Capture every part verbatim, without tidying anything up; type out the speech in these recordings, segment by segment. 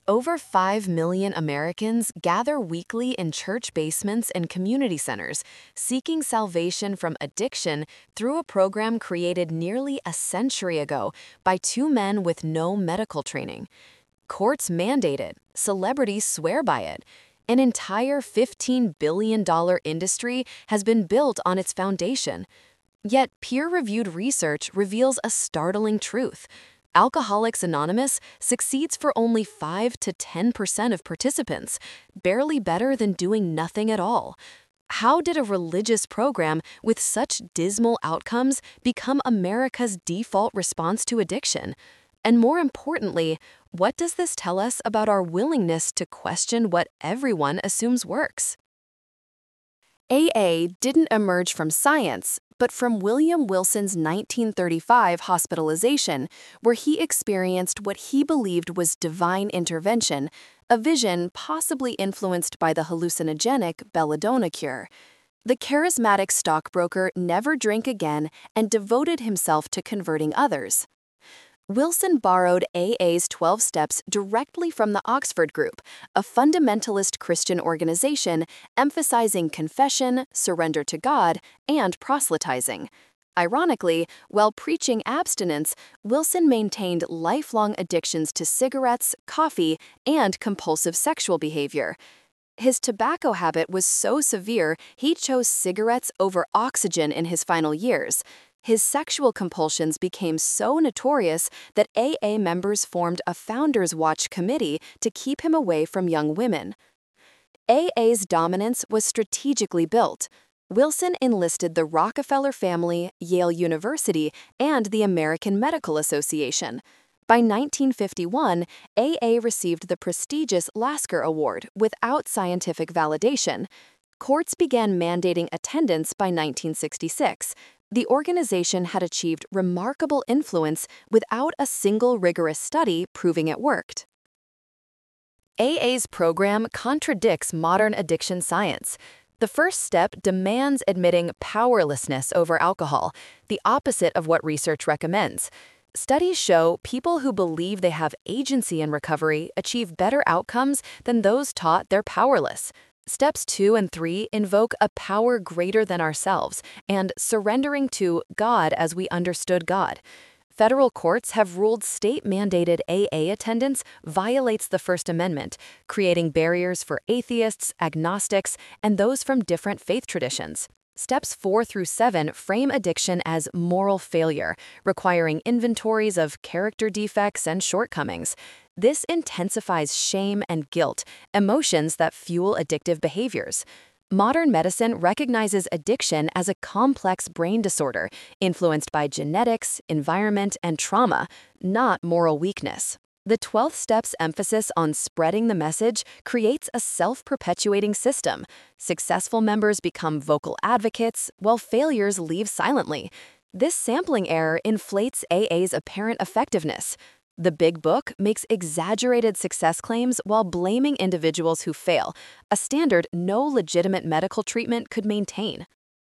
Over five million Americans gather weekly in church basements and community centers, seeking salvation from addiction through a program created nearly a century ago by two men with no medical training. Courts mandate it, celebrities swear by it. An entire fifteen billion dollars industry has been built on its foundation. Yet peer-reviewed research reveals a startling truth. Alcoholics Anonymous succeeds for only five to ten percent of participants, barely better than doing nothing at all. How did a religious program with such dismal outcomes become America's default response to addiction? And more importantly, what does this tell us about our willingness to question what everyone assumes works? A A didn't emerge from science, but from William Wilson's nineteen thirty-five hospitalization, where he experienced what he believed was divine intervention, a vision possibly influenced by the hallucinogenic belladonna cure. The charismatic stockbroker never drank again and devoted himself to converting others. Wilson borrowed A A's twelve steps directly from the Oxford Group, a fundamentalist Christian organization emphasizing confession, surrender to God, and proselytizing. Ironically, while preaching abstinence, Wilson maintained lifelong addictions to cigarettes, coffee, and compulsive sexual behavior. His tobacco habit was so severe he chose cigarettes over oxygen in his final years. His sexual compulsions became so notorious that A A members formed a Founders Watch committee to keep him away from young women. A A's dominance was strategically built. Wilson enlisted the Rockefeller family, Yale University, and the American Medical Association. By nineteen fifty-one, A A received the prestigious Lasker Award without scientific validation. Courts began mandating attendance by nineteen sixty-six. The organization had achieved remarkable influence without a single rigorous study proving it worked. A A's program contradicts modern addiction science. The first step demands admitting powerlessness over alcohol, the opposite of what research recommends. Studies show people who believe they have agency in recovery achieve better outcomes than those taught they're powerless. Steps two and three invoke a power greater than ourselves and surrendering to God as we understood God. Federal courts have ruled state-mandated A A attendance violates the First Amendment, creating barriers for atheists, agnostics, and those from different faith traditions. Steps four through seven frame addiction as moral failure, requiring inventories of character defects and shortcomings. This intensifies shame and guilt, emotions that fuel addictive behaviors. Modern medicine recognizes addiction as a complex brain disorder influenced by genetics, environment, and trauma, not moral weakness. The twelfth step's emphasis on spreading the message creates a self-perpetuating system. Successful members become vocal advocates, while failures leave silently. This sampling error inflates A A's apparent effectiveness. The Big Book makes exaggerated success claims while blaming individuals who fail, a standard no legitimate medical treatment could maintain.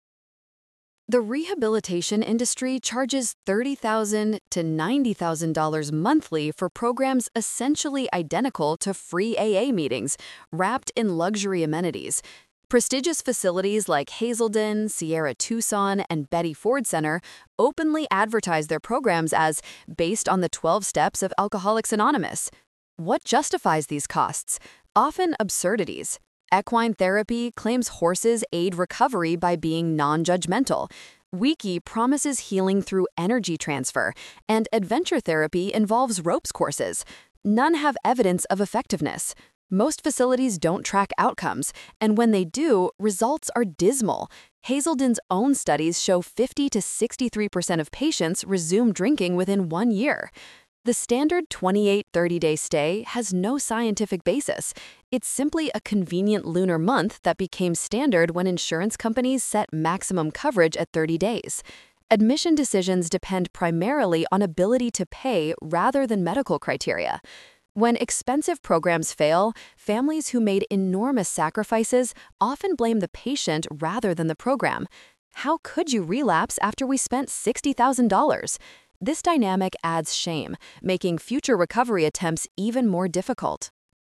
The rehabilitation industry charges thirty thousand dollars to ninety thousand dollars monthly for programs essentially identical to free A A meetings, wrapped in luxury amenities. Prestigious facilities like Hazelden, Sierra Tucson, and Betty Ford Center openly advertise their programs as based on the twelve steps of Alcoholics Anonymous. What justifies these costs? Often absurdities. Equine therapy claims horses aid recovery by being non-judgmental. Wiki promises healing through energy transfer, and adventure therapy involves ropes courses. None have evidence of effectiveness. Most facilities don't track outcomes, and when they do, results are dismal. Hazelden's own studies show fifty to sixty-three percent of patients resume drinking within one year. The standard twenty-eight to thirty-day stay has no scientific basis. It's simply a convenient lunar month that became standard when insurance companies set maximum coverage at thirty days. Admission decisions depend primarily on ability to pay rather than medical criteria. When expensive programs fail, families who made enormous sacrifices often blame the patient rather than the program. How could you relapse after we spent sixty thousand dollars? This dynamic adds shame, making future recovery attempts even more difficult.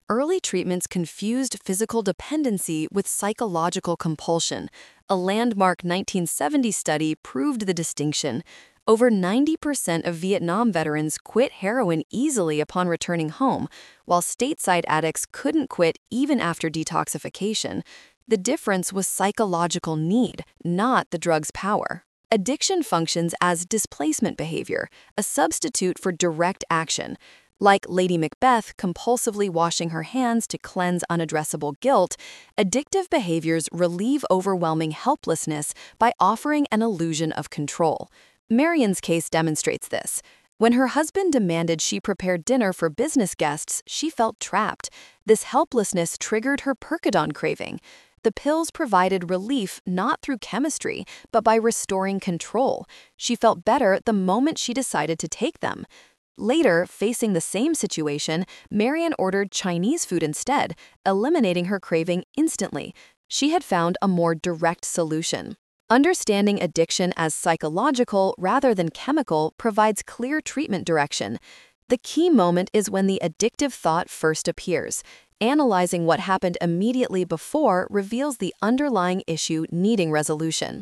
Early treatments confused physical dependency with psychological compulsion. A landmark nineteen seventy study proved the distinction. Over ninety percent of Vietnam veterans quit heroin easily upon returning home, while stateside addicts couldn't quit even after detoxification. The difference was psychological need, not the drug's power. Addiction functions as displacement behavior, a substitute for direct action. Like Lady Macbeth compulsively washing her hands to cleanse unaddressable guilt, addictive behaviors relieve overwhelming helplessness by offering an illusion of control. Marion's case demonstrates this. When her husband demanded she prepare dinner for business guests, she felt trapped. This helplessness triggered her Percodon craving. The pills provided relief not through chemistry, but by restoring control. She felt better the moment she decided to take them. Later, facing the same situation, Marion ordered Chinese food instead, eliminating her craving instantly. She had found a more direct solution. Understanding addiction as psychological rather than chemical provides clear treatment direction. The key moment is when the addictive thought first appears. Analyzing what happened immediately before reveals the underlying issue needing resolution.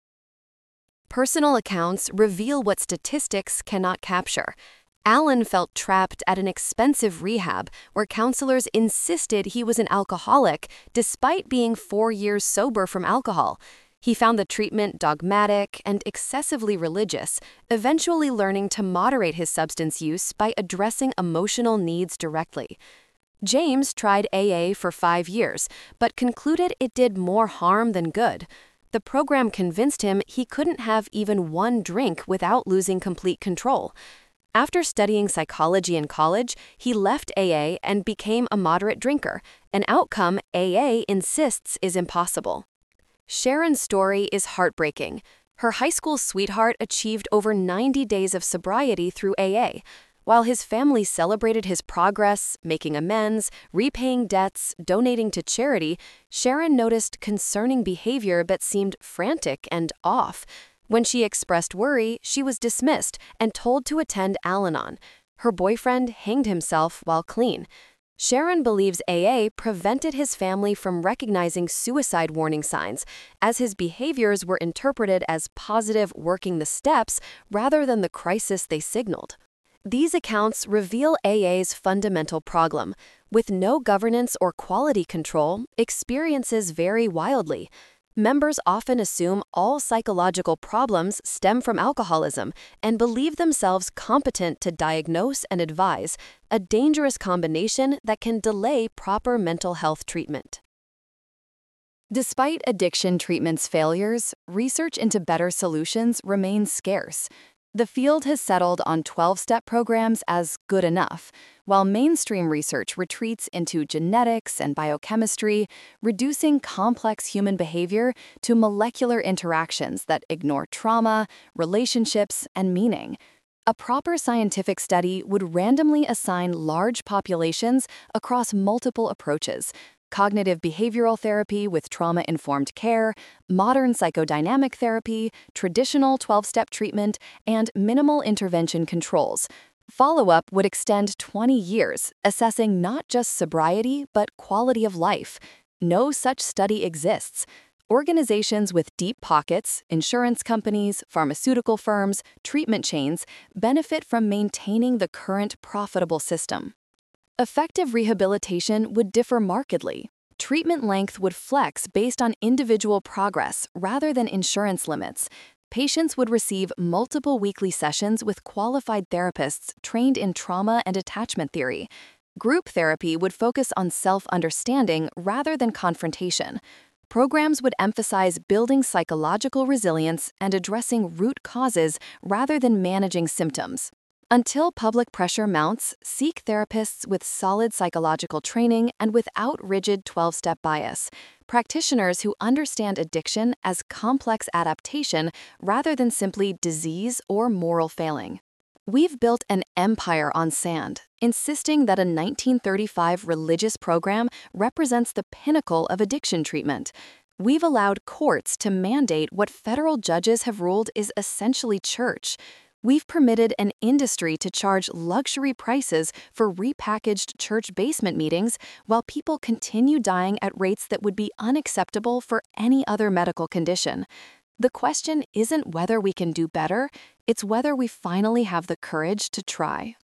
Personal accounts reveal what statistics cannot capture. Alan felt trapped at an expensive rehab where counselors insisted he was an alcoholic despite being four years sober from alcohol. He found the treatment dogmatic and excessively religious, eventually learning to moderate his substance use by addressing emotional needs directly. James tried A A for five years, but concluded it did more harm than good. The program convinced him he couldn't have even one drink without losing complete control. After studying psychology in college, he left A A and became a moderate drinker, an outcome A A insists is impossible. Sharon's story is heartbreaking. Her high school sweetheart achieved over ninety days of sobriety through A A. While his family celebrated his progress, making amends, repaying debts, donating to charity, Sharon noticed concerning behavior that seemed frantic and off. When she expressed worry, she was dismissed and told to attend Al-Anon. Her boyfriend hanged himself while clean. Sharon believes A A prevented his family from recognizing suicide warning signs, as his behaviors were interpreted as positive working the steps rather than the crisis they signaled. These accounts reveal A A's fundamental problem. With no governance or quality control, experiences vary wildly. Members often assume all psychological problems stem from alcoholism and believe themselves competent to diagnose and advise, a dangerous combination that can delay proper mental health treatment. Despite addiction treatment's failures, research into better solutions remains scarce. The field has settled on twelve-step programs as good enough, while mainstream research retreats into genetics and biochemistry, reducing complex human behavior to molecular interactions that ignore trauma, relationships, and meaning. A proper scientific study would randomly assign large populations across multiple approaches: cognitive behavioral therapy with trauma-informed care, modern psychodynamic therapy, traditional twelve-step treatment, and minimal intervention controls. Follow-up would extend twenty years, assessing not just sobriety but quality of life. No such study exists. Organizations with deep pockets, insurance companies, pharmaceutical firms, treatment chains, benefit from maintaining the current profitable system. Effective rehabilitation would differ markedly. Treatment length would flex based on individual progress rather than insurance limits. Patients would receive multiple weekly sessions with qualified therapists trained in trauma and attachment theory. Group therapy would focus on self-understanding rather than confrontation. Programs would emphasize building psychological resilience and addressing root causes rather than managing symptoms. Until public pressure mounts, seek therapists with solid psychological training and without rigid twelve-step bias. Practitioners who understand addiction as complex adaptation rather than simply disease or moral failing. We've built an empire on sand, insisting that a nineteen thirty-five religious program represents the pinnacle of addiction treatment. We've allowed courts to mandate what federal judges have ruled is essentially church. We've permitted an industry to charge luxury prices for repackaged church basement meetings while people continue dying at rates that would be unacceptable for any other medical condition. The question isn't whether we can do better, it's whether we finally have the courage to try.